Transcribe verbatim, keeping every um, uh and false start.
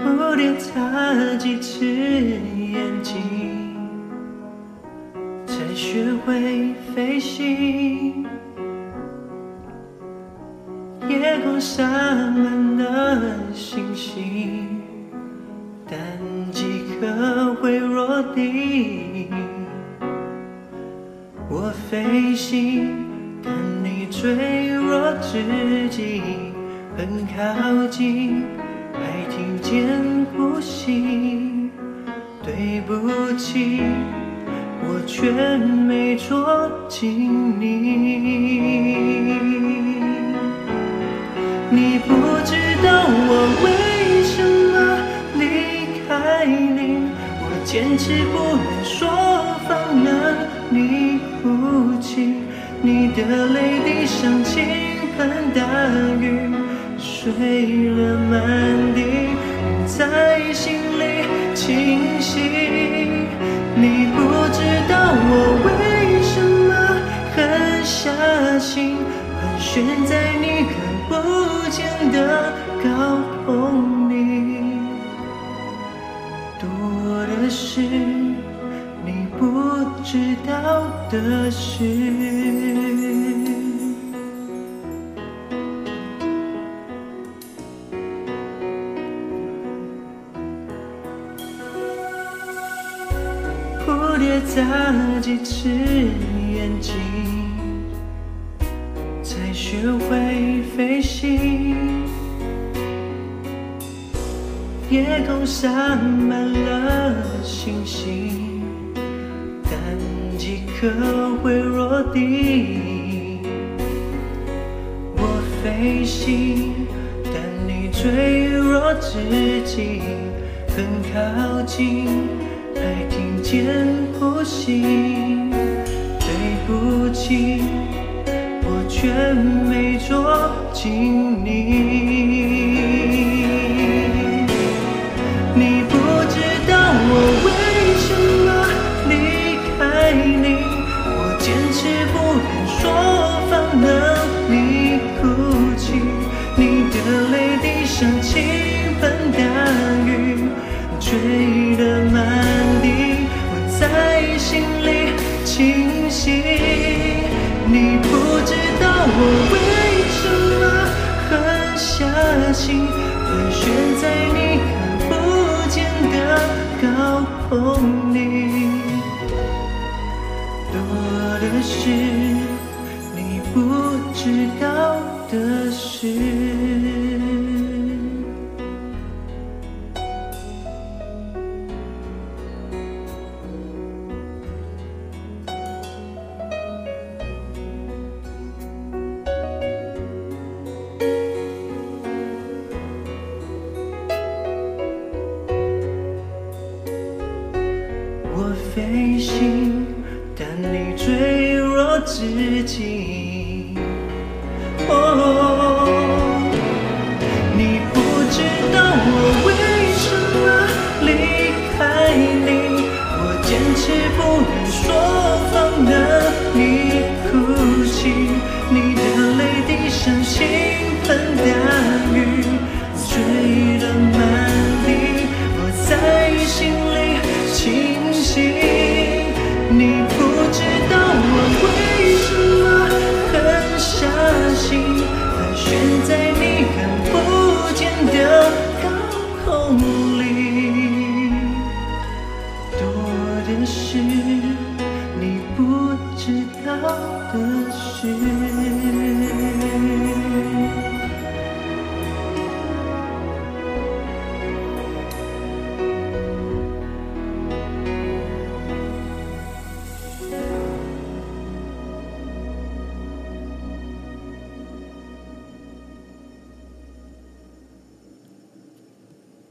蝴蝶擦几次眼睛，才学会飞行。夜空洒满了星星，但几颗会落地。我飞行，但你坠落至极，很靠近，还听见呼吸。对不起，我却没捉紧你。你不知道我为什么离开你，我坚持不能说放任你哭泣，你的泪滴像倾盆大雨，碎了满地，在心里清晰。你不知道我为什么狠下心，盘旋在你看不见的高空里，多的是你不知道的事。蝴蝶眨几次眼睛，才学会飞行。夜空洒满了星星，但几颗会落地。我飞行，但你坠落至极，很靠近，还听见呼吸。对不起，我却没捉紧你。你不知道我为什么离开你，我坚持不肯说放任你哭泣，你的泪滴像倾盆大雨，坠得满地，我在心里清晰。你不知道我为什么狠下心，盘旋在你看不见的高空里，多的是你不知道的事。我飞行，但你坠落至极。哦